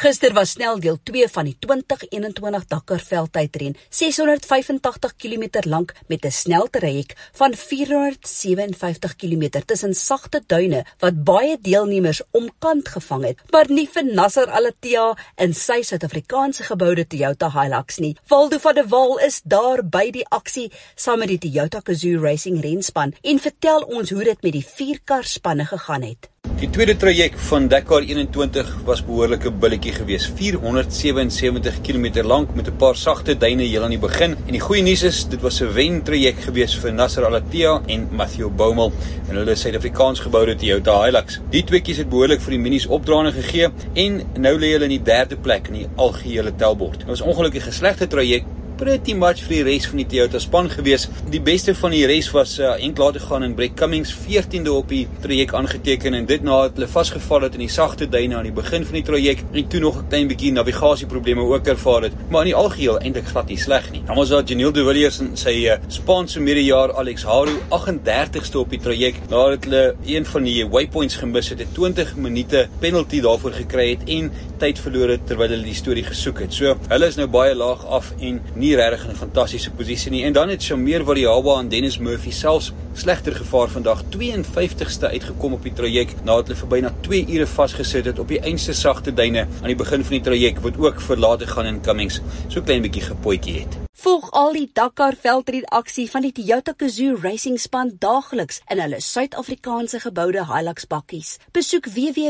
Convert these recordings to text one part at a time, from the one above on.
Gister was snel deel 2 van die 2021 Dakar veldtydren, 685 km lank met 'n sneltraject van 457 km tussen sagte duine wat baie deelnemers omkant gevang het, maar nie vir Nasser Al-Attiyah in sy Suid-Afrikaanse geboude Toyota Hilux nie. Waldo van der Wal is daar by die aksie saam met die Toyota Gazoo Racing renspan en vertel ons hoe dit met die 4-kar spanne gegaan het. Die tweede traject van Dakar 21 was behoorlike billetjie geweest, 477 km lank met 'n paar sagte duine heel aan die begin. En die goeie nuus is, dit was 'n wentraject geweest vir Nasser Al-Attiyah en Matthew Baumel en hulle Suid-Afrikaans geboude Toyota Hilux. Die tweeetjies het behoorlik vir die minis opdraande gegee en nou lê hulle in die 3de plek in die algehele tellbord. Dit was ongelukkig 'n slegte traject, pretty much vir die res van die Toyota span gewees. Die beste van die res was Henk Lategan en Brett Cummings 14de op die traject aangeteken en dit nadat hulle vasgeval het in die sagte duine aan die begin van die traject en toe nog 'n klein bietjie navigasieprobleme ook ervaar het, maar in die algeheel eintlik glad nie sleg nie. Dan was daar Janiel de Villiers en sy Spaanse medejaar Alex Haru 38ste op die traject nadat hulle een van die waypoints gemis het, 'n 20 minute penalty daarvoor gekry het en tyd verloor het terwyl hulle die storie gesoek het. So, hulle is nou baie laag af en nie regtig in 'n fantastiese posisie nie. En dan het Shamir Variawa en Dennis Murphy selfs slegter gevaar vandag, 52ste uitgekom op die traject nadat hulle vir byna 2 ure vasgesit het op die einste sagte duine aan die begin van die traject wat ook vir Lategan en Cummings so klein bietjie gepootjie het. Volg al die Dakar veldren aksie van die Toyota Gazoo Racing span daagliks in hulle Suid-Afrikaanse geboude Hilux bakkies. Besoek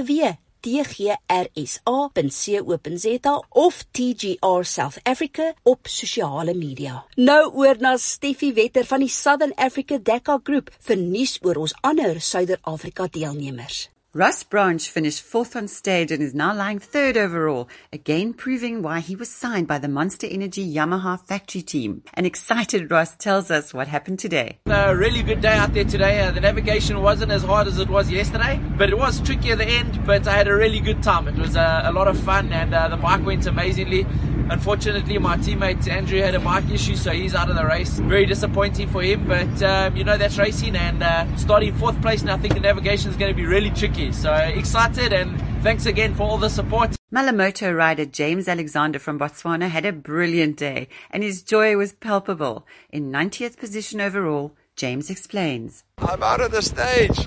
www.tgrsa.co.za of TGR South Africa op sosiale media. Nou oor na Steffi Wetter van die Southern Africa Dakar Group vir nuus oor ons ander Suider-Afrika deelnemers. Russ Branch finished 4th on stage and is now lying 3rd overall, again proving why he was signed by the Monster Energy Yamaha factory team. An excited Russ tells us what happened today. A really good day out there today. The navigation wasn't as hard as it was yesterday, but it was tricky at the end, but I had a really good time. It was a lot of fun and the bike went amazingly. Unfortunately, my teammate Andrew had a bike issue, so he's out of the race. Very disappointing for him, but that's racing and starting 4th place, and I think the navigation is going to be really tricky. So excited and thanks again for all the support. Malamoto rider James Alexander from Botswana had a brilliant day and his joy was palpable. In 90th position overall, James explains. I'm out of the stage.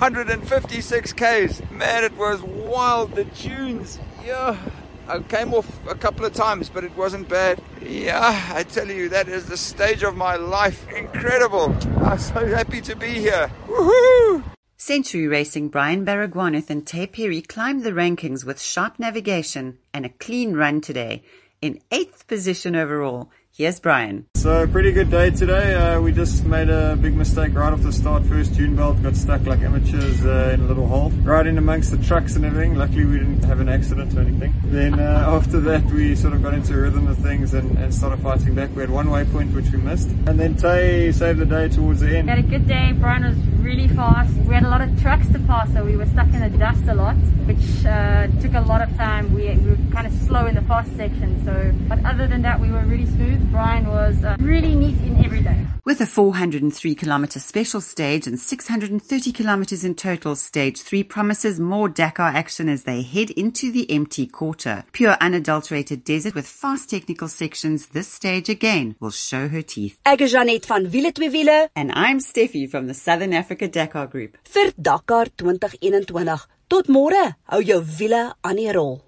456 Ks. Man, it was wild. The tunes. Yeah. I came off a couple of times, but it wasn't bad. Yeah, I tell you, that is the stage of my life. Incredible. I'm so happy to be here. Woohoo! Century Racing Brian Baragwanath and Tay Perry climbed the rankings with sharp navigation and a clean run today. In 8th position overall, here's Brian. So pretty good day today. We just made a big mistake right off the start. First tune belt, got stuck like amateurs in a little hole. Right in amongst the trucks and everything. Luckily we didn't have an accident or anything. Then after that we sort of got into a rhythm of things and started fighting back. We had one waypoint which we missed. And then Tay saved the day towards the end. We had a good day. Brian was really fast. We had a lot of trucks to pass, so we were stuck in the dust a lot, which took a lot of time. We were kind of slow in the fast section. But other than that, we were really smooth. Brian was really neat in every day. With a 403-kilometre special stage and 630 kilometres in total, Stage 3 promises more Dakar action as they head into the empty quarter. Pure unadulterated desert with fast technical sections, this stage again will show her teeth. Ek is Janet van Wiele Twee Wiele. And I'm Steffi from the Southern Africa Dakar Group. Vir Dakar 2021. Tot môre, hou jou wiele aan die rol.